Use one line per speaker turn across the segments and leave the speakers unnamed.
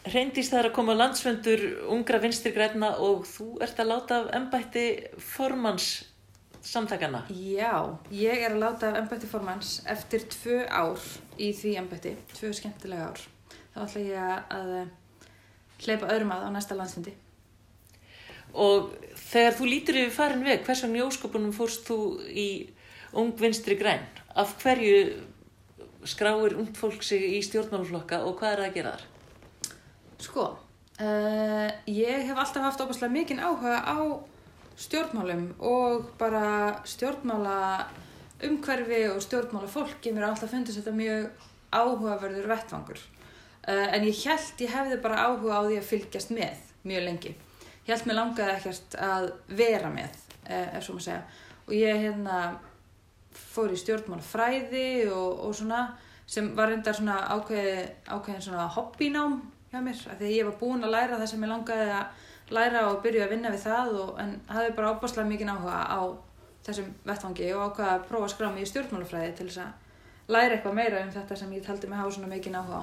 Hreindís, það að koma landsfundur ungra Vinstri grænna og þú ert að láta af embætti formanns samtakanna.
Já, ég að láta af embætti formanns eftir 2 ár í því embætti, 2 skemmtilega ár. Þá ætla ég að hleypa öðrum að á næsta landsfundi.
Og þegar þú lítur yfir farin veg, hvers vegna í ósköpunum fórst þú í ung Vinstri græn? Af hverju skráir ungt fólk sig í stjórnmálaflokka og hvað að gera þar?
Sko, ég hef alltaf haft óbærslega mikinn áhuga á stjórnmálum og bara stjórnmála umhverfi og stjórnmála fólki. Mér alltaf fundist þetta mjög áhugaverður vettvangur. En ég hélt ég hefði bara áhuga á því að fylgjast með mjög lengi. Ég hélt mér langaði ekkert að vera með, ef svo maður segja. Og ég fór í stjórnmálafræði og svona, sem var reyndar svona ákveðin svona hobbynám hjá mér, af því að ég var búin að læra það sem ég langaði að læra og byrja að vinna við það en hafði bara óbærslega mikinn áhuga á þessum vettvangi og ákvað að prófa að skrá mig í stjórnmálafræði til þess að læra eitthvað meira þetta sem ég taldi mig hafa svona mikinn áhuga á.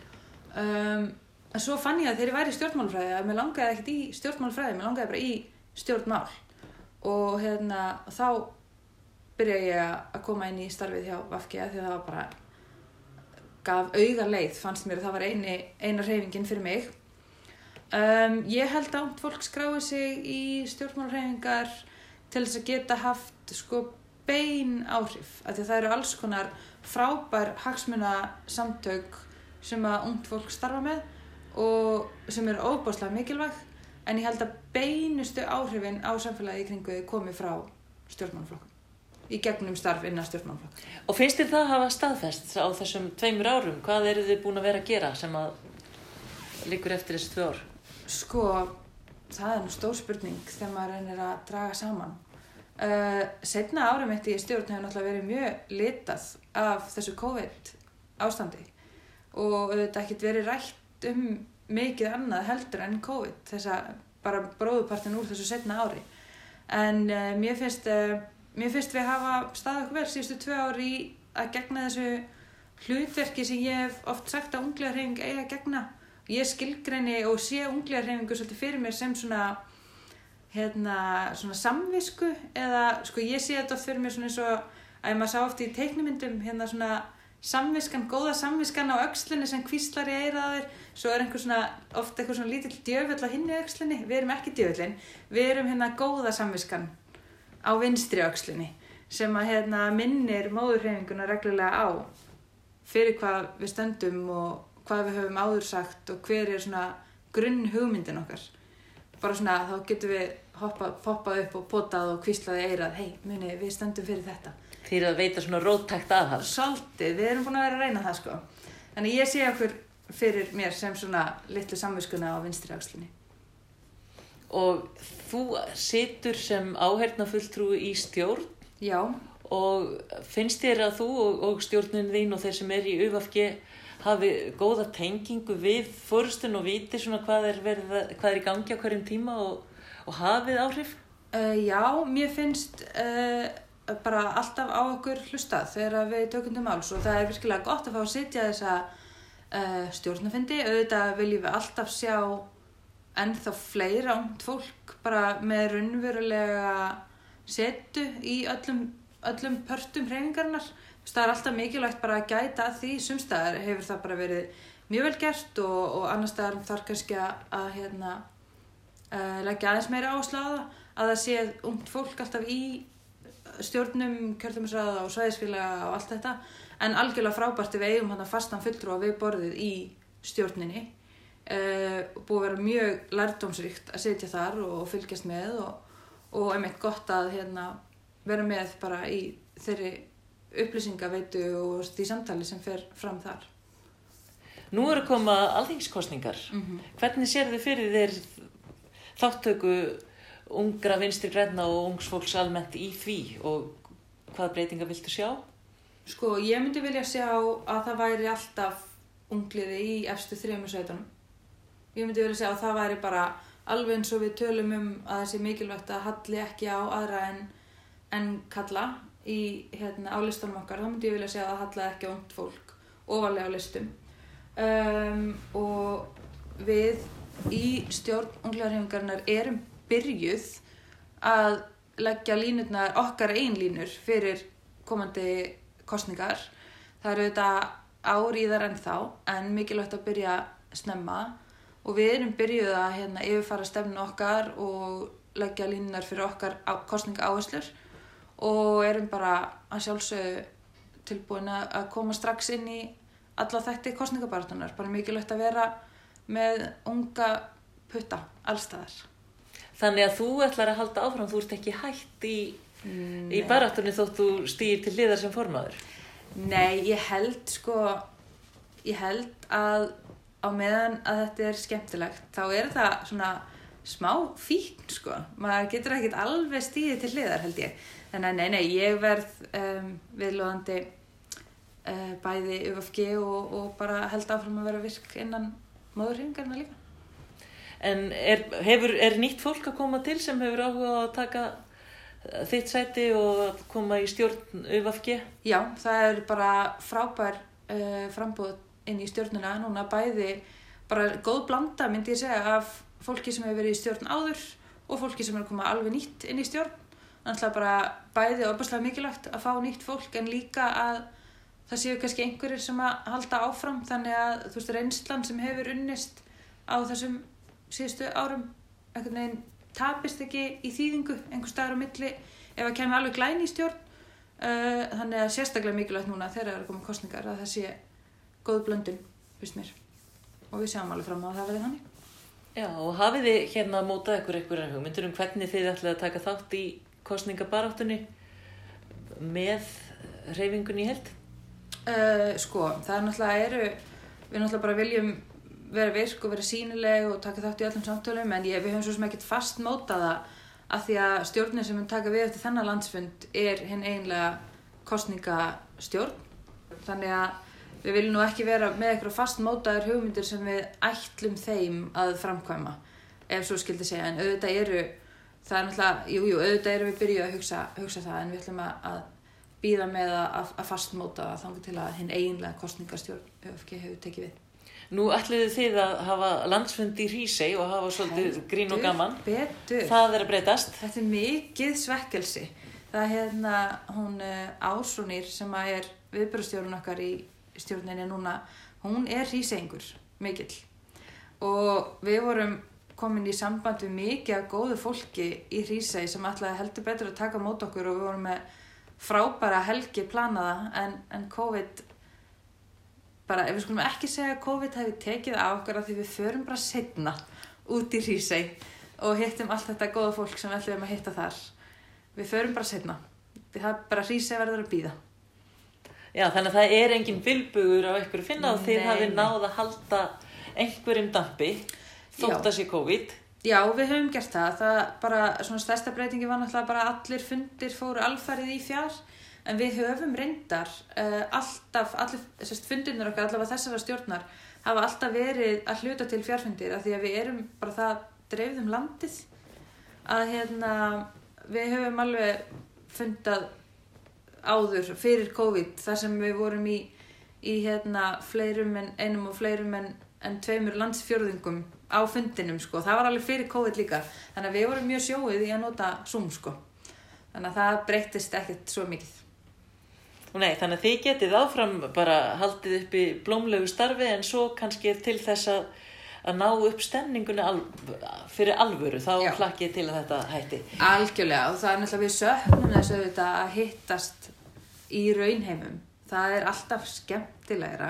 En svo fann ég að þegar ég væri í stjórnmálafræði að mér langaði ekkert í stjórnmálafræði, mér langaði bara í stjórnmál og þá byrjaði ég að koma inn í starfið hjá VG því að það var bara gaf auga leið, fannst mér að það var eina hreyfingin fyrir mig. Ég held að ungt fólk skrái sig í stjórnmálahreyfingar til þess að geta haft bein áhrif, af því að það eru alls konar frábær hagsmunasamtök sem að ungt fólk starfa með og sem eru ofboðslega mikilvæg, en ég held að beinustu áhrifin á samfélagi í kringu komi frá stjórnmálaflokkum. Í gegnum starf innan stjórnmálaflokka.
Og finnst þér það að hafa staðfest á þessum 2 árum? Hvað eru þið búin að vera að gera sem að liggur eftir þessi 2 ár?
Sko, það nú stór spurning þegar maður reynir að draga saman. Seinna árum mitt í stjórn hefur náttúrulega verið mjög litað af þessu COVID ástandi og auðvitað ekkert verið rætt mikið annað heldur en COVID, þessa bara bróðurpartin úr þessu seinna ári. En mér finnst við hafa staðið okkur vel síðustu 2 ár í að gegna þessu hlutverki sem ég hef oft sagt að ungliðahreyfing eigi að gegna. Ég skilgreini og sé ungliðahreyfingu svolítið fyrir mér sem svona samvisku eða ég sé þetta oft fyrir mér svona eins og að maður sá oft í teiknimyndum svona samviskan, góða samviskan á öxlinni sem hvíslar í eyrað á þér. Svo oft eitthvað svona lítill djöfull á hinni öxlinni. Við erum ekki djöfullin, við erum góða samviskan á vinstri öxlinni sem að minnir móðurhreyfinguna reglulega á fyrir hvað við stöndum og hvað við höfum áður sagt og hver svona grunnhugmyndin okkar. Bara svona þá getum við poppað upp og potað og hvíslað í eyrað, hei, muni, við stöndum fyrir þetta.
Þið eru að veita svona róttækt aðhald.
Svolítið, við erum búin að vera að reyna það Þannig ég sé okkur fyrir mér sem svona litlu samviskuna á vinstri öxlinni.
Og þú situr sem áheyrnarfulltrúi í stjórn.
Já.
Og finnst þér að þú og stjórnin þín og þeir sem í UVFG hafi góða tengingu við forystun og viti svona hvað er í gangi á hverjum tíma og hafið áhrif?
Já, mér finnst bara alltaf á okkur hlustað þegar við tökum til máls og það er virkilega gott að fá að sitja þessa stjórnarfundi. Auðvitað viljum við alltaf sjá ennþá fleira ungt fólk bara með raunverulega setu í öllum pörtum hreyfingarinnar. Það er alltaf mikilvægt bara að gæta að því. Sums staðar hefur það bara verið mjög vel gert og annars staðar þarf kannski að leggja aðeins meira áherslu á það að sé ungt fólk alltaf í stjórnum, kjördæmisráða og svæðisfélaga og allt þetta. En algjörlega frábært við eigum fastan fulltrúa við borðið í stjórninni. Búið að vera mjög lærdómsríkt að sitja þar og fylgjast með og einmitt gott að vera með bara í þeirri upplýsingaveitu og því samtali sem fer fram þar.
Nú eru að koma alþingiskosningar. Hvernig sérðu fyrir þér þáttöku ungra Vinstri grænna og ungs fólks almennt í því og hvaða breytingar viltu sjá?
Sko, ég myndi vilja sjá að það væri alltaf ungliði í efstu 3 sveitunum. Ég myndi vilja sjá að það væri bara alveg eins og við tölum að það sé mikilvægt að halli ekki á aðra en kalla á listanum okkar. Þá myndi ég vilja sjá að halla ekki á ungt fólk ofarlega á listum. Og við í stjórn ungliðahreyfingarinnar erum byrjuð að leggja línurnar, okkar einlínur fyrir komandi kosningar. Það eru þetta áríðar ennþá, en mikilvægt að byrja snemma og við erum byrjuð að yfirfara stefnu okkar og leggja línurnar fyrir okkar kosningaáherslur og erum bara að sjálfsögðu tilbúin að koma strax inn í alla þætti kosningabaráttunnar. Bara mikilvægt að vera með unga putta allstaðar.
Þannig að þú ætlar að halda áfram, þú ert ekki hætt í baráttunni þótt þú stígir til hliðar sem formaður?
Nei, ég held að á meðan að þetta er skemmtilegt, þá er það svona smá fíkn, sko. Maður getur ekkert alveg stígið til hliðar, held ég. Þannig að nei, ég verð viðloðandi bæði UFG og bara held áfram að vera virk innan móðurhreyfingarinnar líka.
En er nýtt fólk að koma til sem hefur áhuga á að taka þitt sæti og að koma í stjórn UFG?
Já, það er bara frábær frambúð inn í stjórnuna núna, bæði bara góð blanda, myndi ég segja, af fólki sem hefur verið í stjórn áður og fólki sem er að koma alveg nýtt inn í stjórn. Þannig að bara bæði ofboðslega mikilvægt að fá nýtt fólk en líka að það séu kannski einhverjir sem að halda áfram, þannig að þú veist, reynslan sem hefur unnist á þessum síðustu árum einhvern veginn tapist ekki í þýðingu einhvers staðar á milli ef að kemur alveg glæni í stjórn. Þannig að sérstaklega mikilvægt núna þegar það eru komið kosningar að það sé góð blöndun, finnst mér, og við sjáum alveg fram á að það verði þannig.
Já, og hafið þið mótað einhverjar hugmyndir hvernig þið ætlið að taka þátt í kosningabaráttunni með hreyfingunni í heild?
Það er náttúrulega við náttúrulega bara viljum vera virk og vera sýnileg og taka þátt í öllum samtölum, en við höfum svo sem ekkert fast mótaða af því að stjórnin sem mun taka við eftir þennan landsfund er hinn eiginlega kosningastjórn. Þannig að við viljum nú ekki vera með eitthvað fast mótaðar hugmyndir sem við ætlum þeim að framkvæma, ef svo skildi segja, en auðvitað það er náttúrulega, auðvitað erum við byrjuð að hugsa það, en við ætlum að bíða með að fastmóta það þangað til að hinn eiginlega kosningastjórn ÖFG hefur tekið við.
Nú ætluðu þið að hafa landsfund í Hrísey og hafa svolítið grín og gaman.
Betur.
Það er að breytast.
Þetta er mikið svekkelsi. Það hún Ásrúnir sem er viðburðarstjórinn okkar í stjórninni núna, hún er hríseyingur, mikill. Og við vorum komin í samband við mikið af góðu fólki í Hrísey sem ætlaði heldur betur að taka mót okkur og við vorum með frábæra helgi planaða, en COVID bara, ef við skulum ekki segja að COVID hefði tekið á okkur af því við förum bara seinna út í Hrísey og hittum allt þetta góða fólk sem við ætlum að hitta þar. Við förum bara seinna. Það bara Hrísey verður að bíða.
Já, þannig að það er engin bilbugur á ykkur að finna og þið hafið náð að halda einhverjum dampi þótt að sé COVID.
Já, við höfum gert það. Það bara, svona stærsta breytingi var náttúrulega bara allir fundir fóru alfarið í fjár, en við höfum reyndar allir fundirnir okkar, allavega þessara stjórnar, hafa alltaf verið að hluta til fjárfundir af því að við erum bara það dreifð landið að við höfum alveg fundað áður fyrir COVID þar sem við vorum í fleirum en einum og fleirum en tveimur landsfjórðungum á fundinum, sko. Það var alveg fyrir COVID líka, þannig að við vorum mjög sjóið í að nota Zoom, sko. Þannig að það breyttist ekkert svo mikið.
Nei, þannig að þið getið áfram bara haldið upp í blómlegu starfi, en svo kannski til þess að ná upp stemningunni fyrir alvöru, þá hlakkið til að þetta hætti. Algjörlega,
og það er náttúrulega við söknum þess auðvitað að hittast í raunheimum. Það er alltaf skemmtilegra.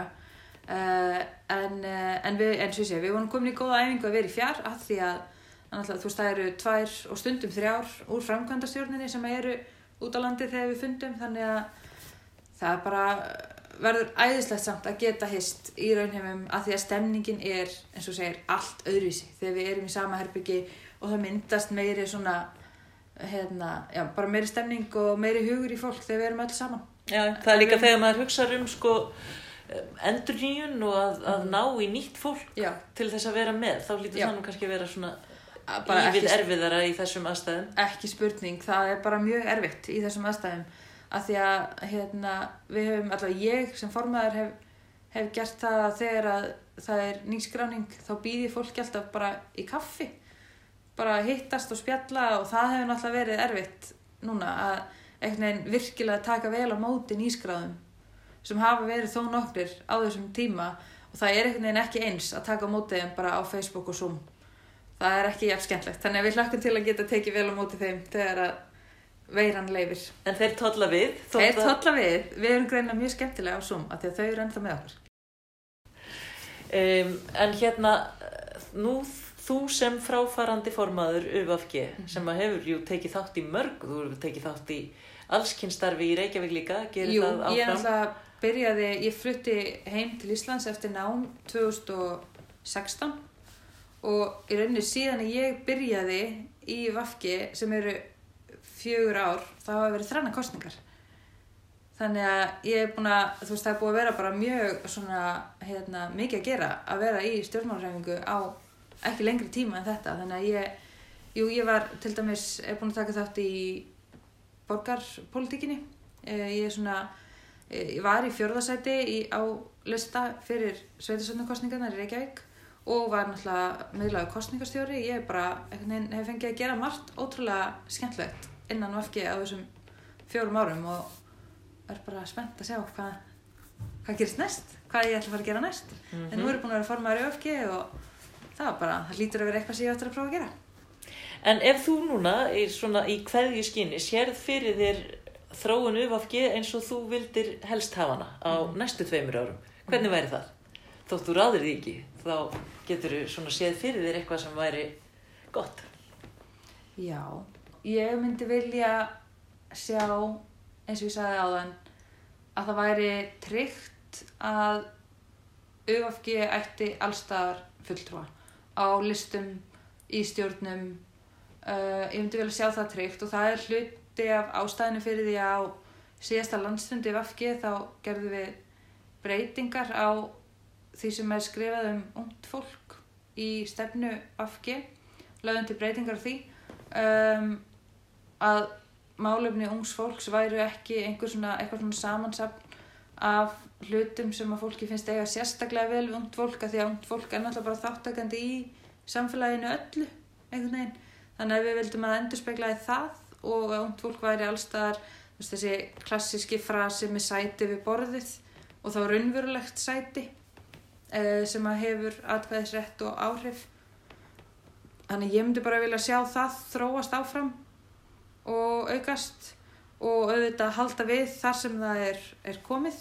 En við vorum komin í góða æfingu að vera í fjár af því að þú veist, það eru 2 og stundum 3 úr framkvæmdastjórninni sem eru út á landi þegar við fundum, þannig að það bara verður æðislegt samt að geta hist í raunheimum af því að stemningin er, eins og segir, allt öðruvísi þegar við erum í sama herbyggi og það myndast meiri svona bara meiri stemning og meiri hugur í fólk þegar við erum öll saman.
Já, það er líka þegar maður hugsar endurnýjun og að ná í nýtt fólk til þess að vera með, þá hlýtur það nú kannski að vera svona erfiðara í þessum aðstæðum.
Ekki spurning, það er bara mjög erfitt í þessum aðstæðum af því að við höfum, allavega ég sem formaður hef gert það að þegar að það nýskráning þá býði fólki alltaf bara í kaffi, bara hittast og spjalla og það hefur náttúrulega verið erfitt núna að einhvern veginn virkilega taka vel á móti nýskráðum sem hafa verið þó nokkrir á þessum tíma og það einhvern veginn ekki eins að taka á móti þeim bara á Facebook og Zoom. Það ekki jafn skemmtlegt, þannig að við hlökkum til að geta tekið vel á móti þeim þegar að veiran leyfir.
En þeir tolla við?
Þeir tolla við, við erum greinilega mjög skemmtilega á Zoom af því að þau eru ennþá með okkur.
En hérna, nú þú sem fráfarandi formaður ÖVFG sem að hefur tekið þátt í mörg, þú hefur tekið þátt í allskynsstarfi í Reykjavík líka, gerir það áfram? Jú,
ég náttúrulega byrjaði, ég flutti heim til Íslands eftir nám 2016 og í rauninni síðan að ég byrjaði í VFG sem eru 4 ár, þá hafa verið 3 kosningar. Þannig að ég búin að, þú veist, það búið að vera bara mjög svona, mikið að gera að vera í stjórnmálahreyfingu á ekki lengri tíma en þetta. Þannig að ég var til dæmis búin að taka þátt í borgarpólitíkinni. Ég var í 4. sæti á lista fyrir sveitarstjórnarkosningarnar í Reykjavík og var náttúrulega miðlægur kosningastjóri. Ég bara hef fengið að gera margt ótrúlega skemmtilegt innan VFG á þessum 4 árum og er bara spennt að sjá hvað gerist næst, hvað ég ætla að fara að gera næst. En nú er ég búin að vera formaður í VFG og það hlýtur að vera eitthvað sem ég ætla að prófa að gera.
En ef þú núna í kveðjuskyni sérð fyrir þér þróun VFG eins og þú vildir helst hafa hana á næstu 2 árum, hvernig væri það? Þótt þú ráðir því ekki, þá getur þú séð fyrir þér eitthvað sem væri gott.
Já, ég myndi vilja sjá, eins og ég sagði áðan, að það væri tryggt að VFG ætti allstaðar fulltrúa á listum, í stjórnum. Ég myndi vilja sjá það tryggt og það hluti af ástæðinu fyrir því að á síðasta landsfundi VFG þá gerðum við breytingar á því sem skrifað ungt fólk í stefnu VFG, lögðum til breytingar á því að málefni ungs fólks væru ekki eitthvað svona samansafn af hlutum sem að fólki finnst eiga sérstaklega vel við ungt fólk, af því að ungt fólk náttúrulega bara þátttakandi í samfélaginu öllu einhvern veginn. Þannig að við vildum að endurspeglaði það og að ungt fólk væri allstaðar þessi klassíski frasi með sæti við borðið og þá raunverulegt sæti sem að hefur atkvæðisrétt og áhrif. Þannig ég myndi bara vilja sjá það þróast áfram og aukast og auðvitað halda við þar sem það er komið.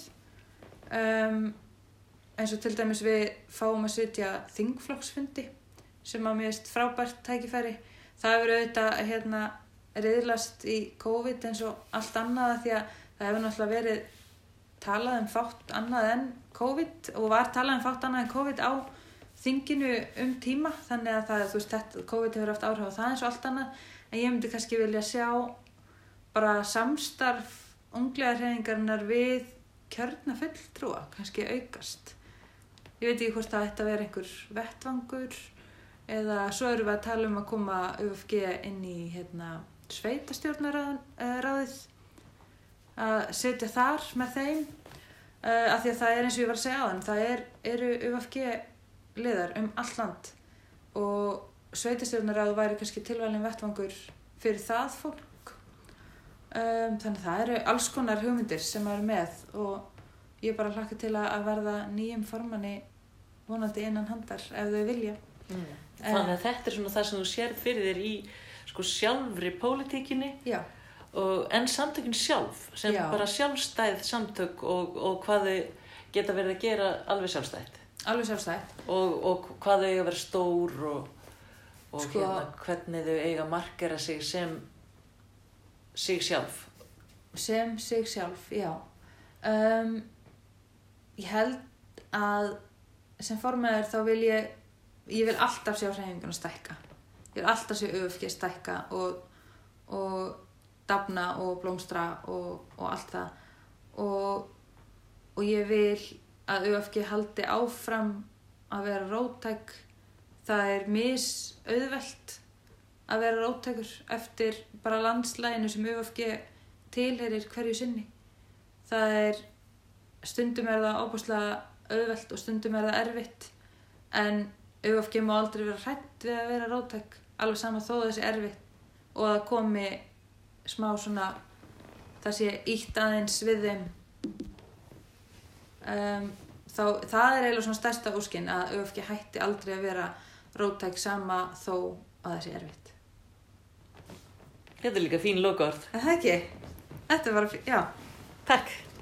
Eins og til dæmis við fáum að sitja þingflokksfundi sem að mér finnst frábært tækifæri. Það hefur auðvitað riðlast í COVID eins og allt annað því að það hefur náttúrulega verið talað fátt annað en COVID og var talað fátt annað en COVID á þinginu tíma, þannig að COVID hefur haft áhrif á það eins og allt annað. En ég myndi kannski vilja sjá bara samstarf ungliðahreyfingarinnar við kjörna fulltrúa, kannski aukast. Ég veit ekki hvort það ætti að vera einhver vettvangur eða svo erum við að tala að koma VFG inn í sveitarstjórnarráðið, að setja þar með þeim, af því að það eins og ég var að segja áðan, það eru VFG liðar allt land og sveitarstjórnarráð væri kannski tilvalinn vettvangur fyrir það fólk. Þannig að það eru alls konar hugmyndir sem eru með og ég bara hlakka til að verða nýjum formanni vonandi innan handar ef þau vilja.
Þannig að þetta er svona það sem þú sérð fyrir þér í sjálfri pólitíkinni. Já. En samtökin sjálf sem bara sjálfstæð samtök og hvað þau geta verið að gera alveg sjálfstætt.
Alveg sjálfstætt.
Og hvað þau eiga að vera stór og hvernig þau eiga að markera sig sem sig sjálf.
Sem sig sjálf, já. Ég held að sem formaður þá vil ég vil alltaf sjá hreyfinguna stækka. Ég vil alltaf sjá VFG stækka og dafna og blómstra og allt það. Og ég vil að VFG haldi áfram að vera róttæk. Það er misauðvelt að vera róttækur eftir bara landslæginu sem VFG tilheyrir hverju sinni. Stundum er það óbúslega auðvelt og stundum það erfitt, en ÖFG má aldrei vera hrædd við að vera róttæk, alveg sama þó það sé erfitt og það komi smá svona, það sé ýtt aðeins við þeim. Þá, það eiginlega svona stærsta óskin, að ÖFG hætti aldrei að vera róttæk sama þó að það sé erfitt.
Þetta líka fín lokaorð.
Það ekki? Þetta var, já.
Takk.